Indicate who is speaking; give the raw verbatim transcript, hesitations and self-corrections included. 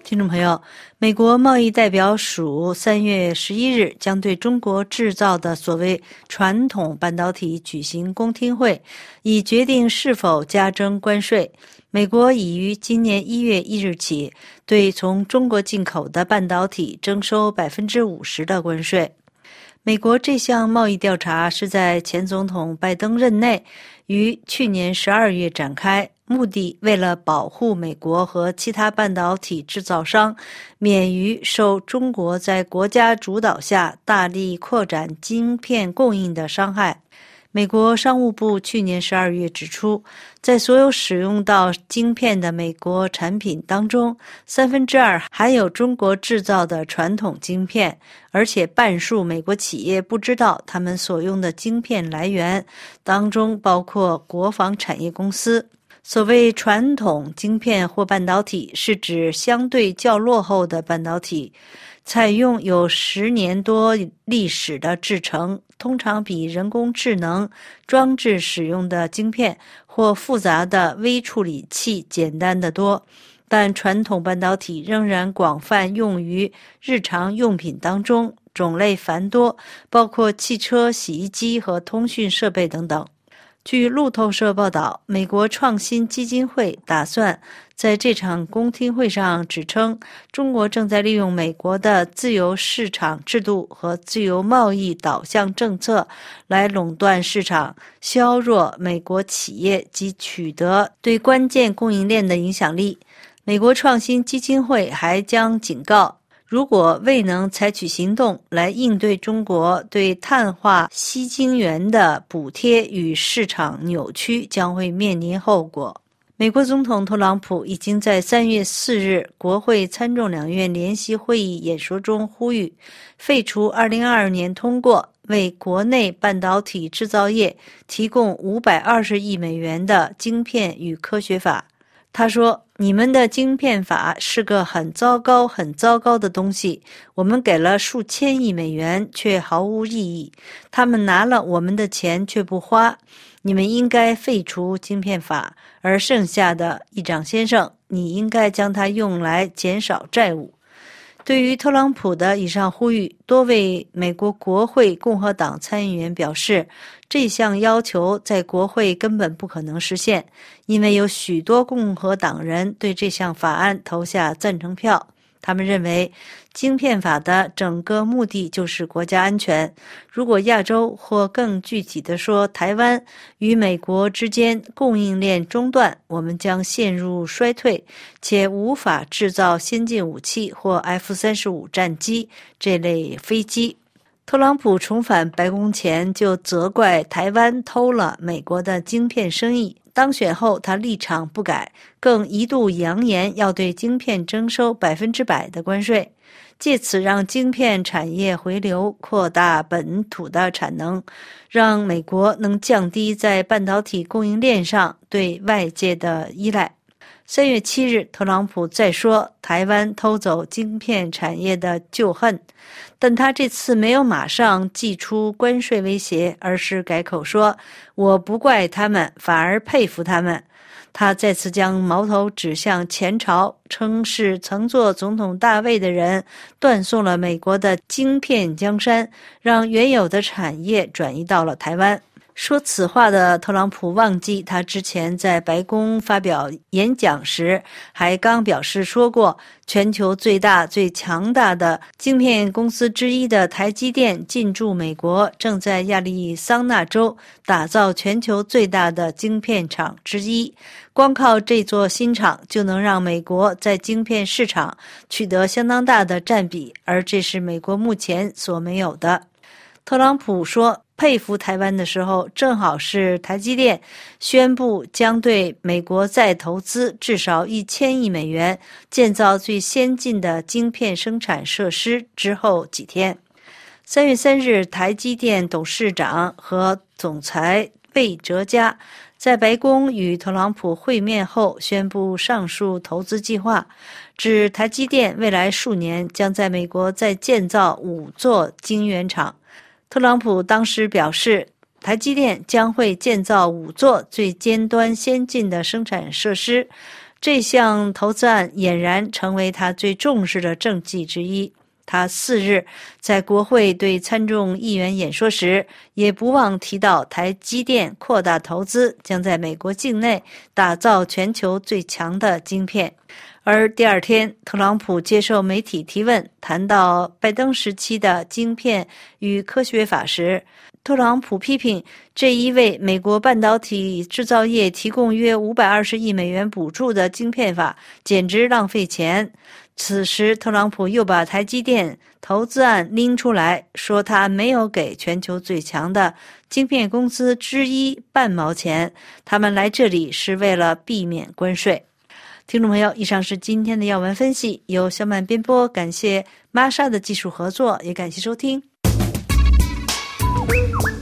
Speaker 1: 听众朋友，美国贸易代表署三月十一日将对中国制造的所谓传统半导体举行公听会，以决定是否加征关税。美国已于今年一月一日起对从中国进口的半导体征收 百分之五十 的关税。美国这项贸易调查是在前总统拜登任内于去年十二月展开，目的为了保护美国和其他半导体制造商免于受中国在国家主导下大力扩展晶片供应的伤害。美国商务部去年十二月指出，在所有使用到晶片的美国产品当中，三分之二含有中国制造的传统晶片，而且半数美国企业不知道他们所用的晶片来源，当中包括国防产业公司。所谓传统晶片或半导体，是指相对较落后的半导体，采用有十年多历史的制程，通常比人工智能装置使用的晶片或复杂的微处理器简单得多。但传统半导体仍然广泛用于日常用品当中，种类繁多，包括汽车、洗衣机和通讯设备等等。据路透社报道，美国创新基金会打算在这场公听会上指称，中国正在利用美国的自由市场制度和自由贸易导向政策来垄断市场，削弱美国企业及取得对关键供应链的影响力。美国创新基金会还将警告，如果未能采取行动来应对中国对碳化硒晶圆的补贴与市场扭曲，将会面临后果。美国总统特朗普已经在三月四日国会参众两院联席会议演说中呼吁废除二零二二年通过为国内半导体制造业提供五百二十亿美元的晶片与科学法。他说，你们的晶片法是个很糟糕很糟糕的东西，我们给了数千亿美元却毫无意义，他们拿了我们的钱却不花，你们应该废除晶片法，而剩下的，议长先生，你应该将它用来减少债务。对于特朗普的以上呼吁，多位美国国会共和党参议员表示，这项要求在国会根本不可能实现，因为有许多共和党人对这项法案投下赞成票。他们认为，晶片法的整个目的就是国家安全。如果亚洲，或更具体地说台湾，与美国之间供应链中断，我们将陷入衰退，且无法制造先进武器或 F 三十五 战机这类飞机。特朗普重返白宫前就责怪台湾偷了美国的晶片生意，当选后他立场不改，更一度扬言要对晶片征收百分之百的关税，借此让晶片产业回流，扩大本土的产能，让美国能降低在半导体供应链上对外界的依赖。三月七日，特朗普再说台湾偷走晶片产业的旧恨，但他这次没有马上祭出关税威胁，而是改口说，我不怪他们，反而佩服他们。他再次将矛头指向前朝，称是曾做总统大位的人断送了美国的晶片江山，让原有的产业转移到了台湾。说此话的特朗普忘记，他之前在白宫发表演讲时，还刚表示说过，全球最大最强大的晶片公司之一的台积电进驻美国，正在亚利桑那州打造全球最大的晶片厂之一。光靠这座新厂就能让美国在晶片市场取得相当大的占比，而这是美国目前所没有的。特朗普说佩服台湾的时候，正好是台积电宣布将对美国再投资至少一千亿美元，建造最先进的晶片生产设施之后几天。三月三日，台积电董事长和总裁魏哲嘉在白宫与特朗普会面后宣布上述投资计划，指台积电未来数年将在美国再建造五座晶圆厂。特朗普当时表示，台积电将会建造五座最尖端先进的生产设施， 这项投资案俨然成为他最重视的政绩之一。他四日在国会对参众议员演说时，也不忘提到台积电扩大投资，将在美国境内打造全球最强的晶片。而第二天，特朗普接受媒体提问，谈到拜登时期的晶片与科学法时，特朗普批评这一为美国半导体制造业提供约五百二十亿美元补助的晶片法简直浪费钱。此时，特朗普又把台积电投资案拎出来，说他没有给全球最强的晶片公司之一半毛钱，他们来这里是为了避免关税。听众朋友，以上是今天的要闻分析，由小满编播，感谢玛莎的技术合作，也感谢收听。